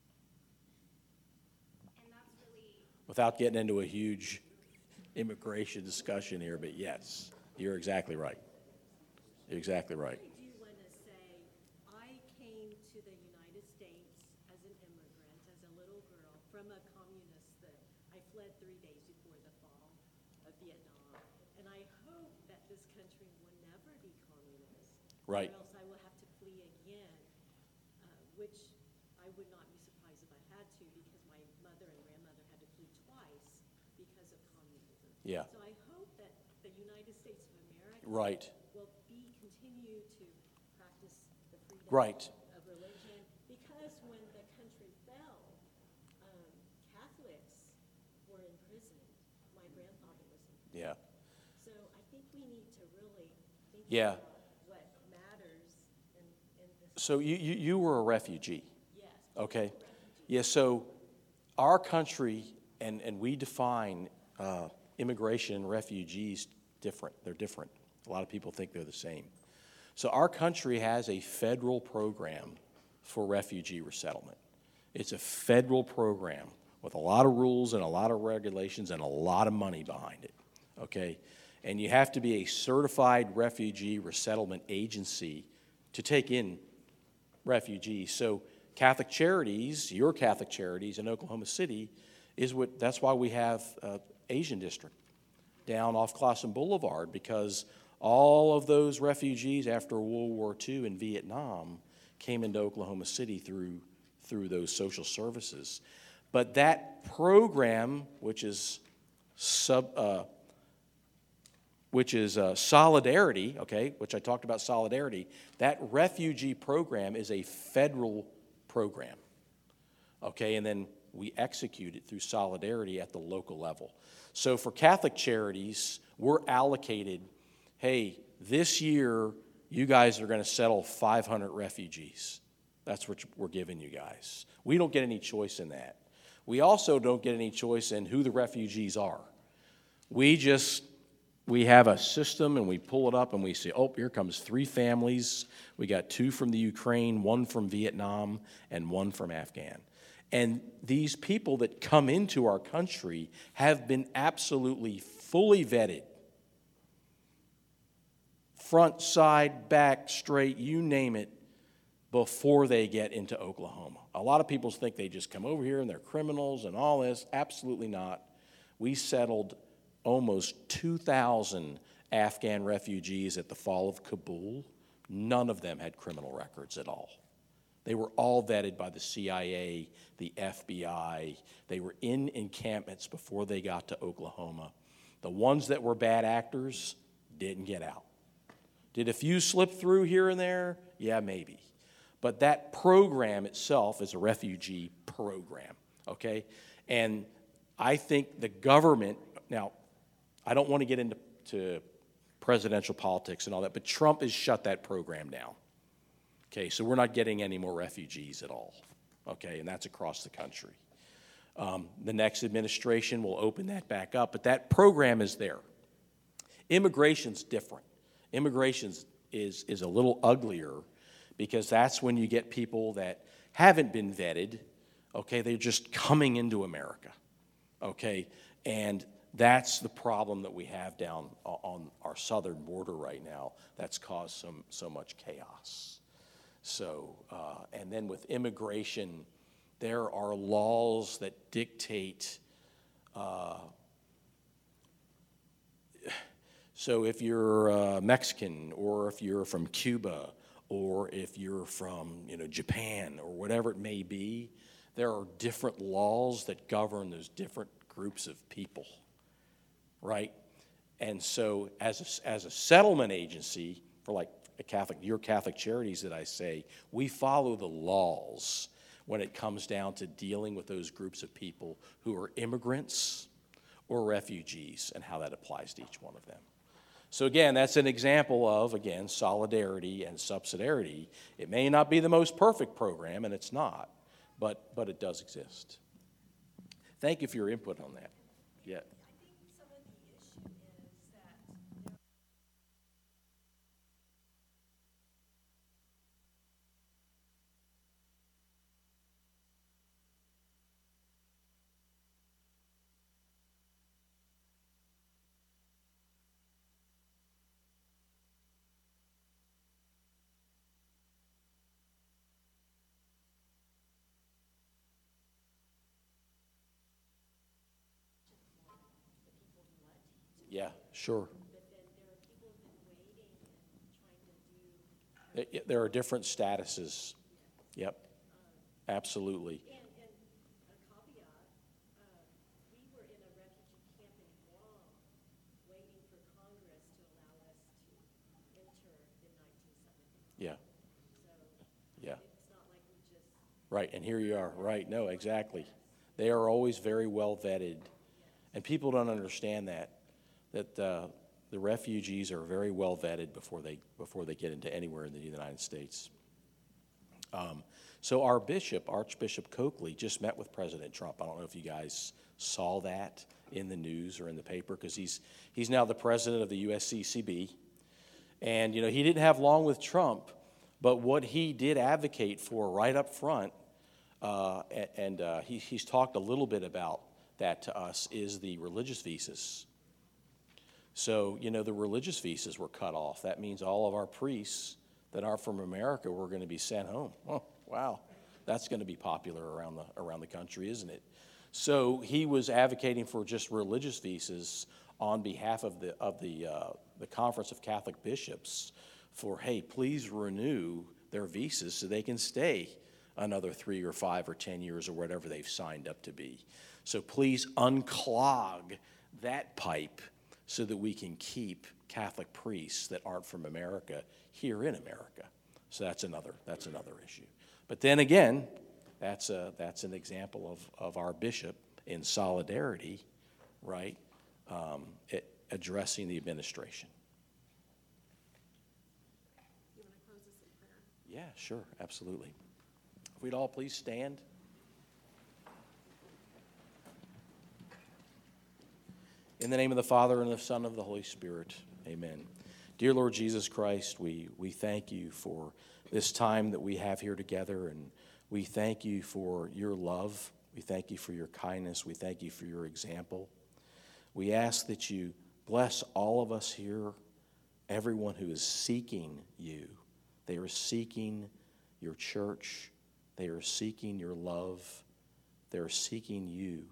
And that's really, Without getting into a huge immigration discussion here, but yes, you're exactly right. You're exactly right. I do want to say, I came to the United States as an immigrant, as a little girl, from a communist that I fled three days before the fall of Vietnam. And I hope that this country will never be communist. Right. Or else I will have to flee again, uh, which I would not be surprised if I had to, because my mother and grandmother had to flee twice because of communism. Yeah. So I hope that the United States of America Right. will be continue to practice the freedom Right. of religion, because when the country fell, um, Catholics were imprisoned. My grandfather was imprisoned. Yeah. So I think we need to really think Yeah. about what matters in, in this. So you, you, you were a refugee. Yes. Okay. Yeah, so our country, and, and we define uh, immigration and refugees different. They're different. A lot of people think they're the same. So our country has a federal program for refugee resettlement. It's a federal program with a lot of rules and a lot of regulations and a lot of money behind it, okay? And you have to be a certified refugee resettlement agency to take in refugees. So Catholic Charities, your Catholic Charities in Oklahoma City, is what, that's why we have uh, Asian District down off Clawson Boulevard, because all of those refugees after World War Two in Vietnam came into Oklahoma City through, through those social services. But that program, which is sub, uh, which is uh, Solidarity, okay, which I talked about Solidarity, that refugee program is a federal program, okay, and then we execute it through Solidarity at the local level. So for Catholic Charities, we're allocated, hey, this year you guys are going to settle five hundred refugees. That's what we're giving you guys. We don't get any choice in that. We also don't get any choice in who the refugees are. We just, we have a system and we pull it up and we say, oh, here comes three families. We got two from the Ukraine, one from Vietnam, and one from Afghan. And these people that come into our country have been absolutely fully vetted. Front, side, back, straight, you name it, before they get into Oklahoma. A lot of people think they just come over here and they're criminals and all this. Absolutely not. We settled almost two thousand Afghan refugees at the fall of Kabul. None of them had criminal records at all. They were all vetted by the C I A, the F B I. They were in encampments before they got to Oklahoma. The ones that were bad actors didn't get out. Did a few slip through here and there? Yeah, maybe. But that program itself is a refugee program, okay? And I think the government, now, I don't want to get into to presidential politics and all that, but Trump has shut that program down. Okay, so we're not getting any more refugees at all, okay, and that's across the country. Um, the next administration will open that back up, but that program is there. Immigration's different. Immigration is, is a little uglier because that's when you get people that haven't been vetted, okay, they're just coming into America, okay, and that's the problem that we have down on our southern border right now that's caused so, so much chaos. So, uh, and then with immigration, there are laws that dictate, uh, so if you're uh, Mexican, or if you're from Cuba, or if you're from, you know, Japan, or whatever it may be, there are different laws that govern those different groups of people, right? And so as a, as a settlement agency, for like a Catholic, your Catholic Charities that I say, we follow the laws when it comes down to dealing with those groups of people who are immigrants or refugees and how that applies to each one of them. So again, that's an example of, again, solidarity and subsidiarity. It may not be the most perfect program, and it's not, but, but it does exist. Thank you for your input on that. Yeah. Yeah, sure. There are different statuses. Yep, absolutely. And, and a caveat, uh, we were in a refugee camp in Guam waiting for Congress to allow us to enter in nineteen seventy. Yeah. So yeah. It's not like we just... Right, and here you are. Right, no, exactly. They are always very well vetted. And people don't understand that. that uh, the refugees are very well vetted before they before they get into anywhere in the United States. Um, so our bishop, Archbishop Coakley, just met with President Trump. I don't know if you guys saw that in the news or in the paper, because he's he's now the president of the U S C C B. And, you know, he didn't have long with Trump, but what he did advocate for right up front, uh, and, and uh, he, he's talked a little bit about that to us, is the religious visas. So, you know, the religious visas were cut off. That means all of our priests that aren't from America were going to be sent home. Oh, wow. That's going to be popular around the around the country, isn't it? So he was advocating for just religious visas on behalf of the of the uh, the Conference of Catholic Bishops for, hey, please renew their visas so they can stay another three or five or ten years or whatever they've signed up to be. So please unclog that pipe so that we can keep Catholic priests that aren't from America here in America. So that's another that's another issue. But then again, that's a that's an example of, of our bishop in solidarity, right? Um, it, addressing the administration. You want to close us in prayer? Yeah, sure, absolutely. If we'd all please stand. In the name of the Father, and of the Son, and of the Holy Spirit, amen. Dear Lord Jesus Christ, we, we thank you for this time that we have here together, and we thank you for your love. We thank you for your kindness. We thank you for your example. We ask that you bless all of us here, everyone who is seeking you. They are seeking your church. They are seeking your love. They are seeking you.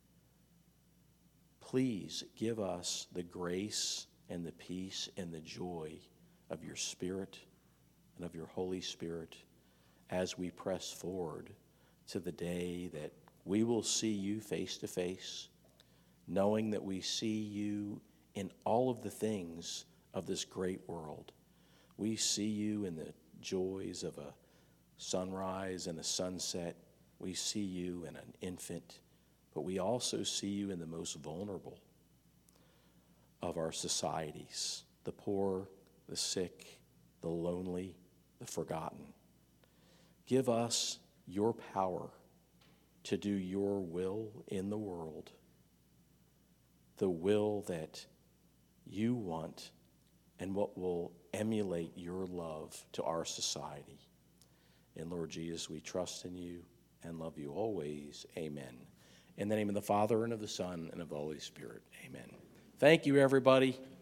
Please give us the grace and the peace and the joy of your Spirit and of your Holy Spirit as we press forward to the day that we will see you face to face, knowing that we see you in all of the things of this great world. We see you in the joys of a sunrise and a sunset. We see you in an infant, but we also see you in the most vulnerable of our societies, the poor, the sick, the lonely, the forgotten. Give us your power to do your will in the world, the will that you want and what will emulate your love to our society. And Lord Jesus, we trust in you and love you always. Amen. In the name of the Father, and of the Son, and of the Holy Spirit. Amen. Thank you, everybody.